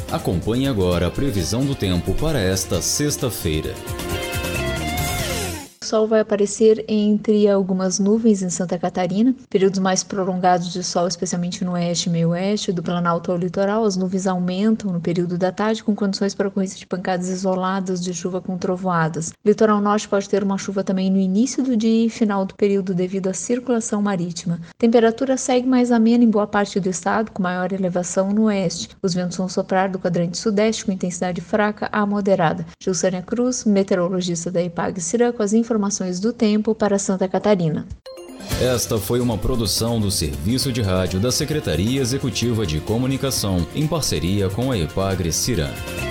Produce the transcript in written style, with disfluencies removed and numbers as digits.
Acompanhe agora a previsão do tempo para esta sexta-feira. O sol vai aparecer entre algumas nuvens em Santa Catarina, períodos mais prolongados de sol, especialmente no oeste e meio oeste, do Planalto ao litoral. As nuvens aumentam no período da tarde, com condições para ocorrência de pancadas isoladas de chuva com trovoadas. Litoral norte pode ter uma chuva também no início do dia e final do período devido à circulação marítima. Temperatura segue mais amena em boa parte do estado, com maior elevação no oeste. Os ventos vão soprar do quadrante sudeste com intensidade fraca a moderada. Gilsânia Cruz, meteorologista da Ipag-Cirã, com as informações do tempo para Santa Catarina. Esta foi uma produção do Serviço de Rádio da Secretaria Executiva de Comunicação, em parceria com a Ipag-Cirã.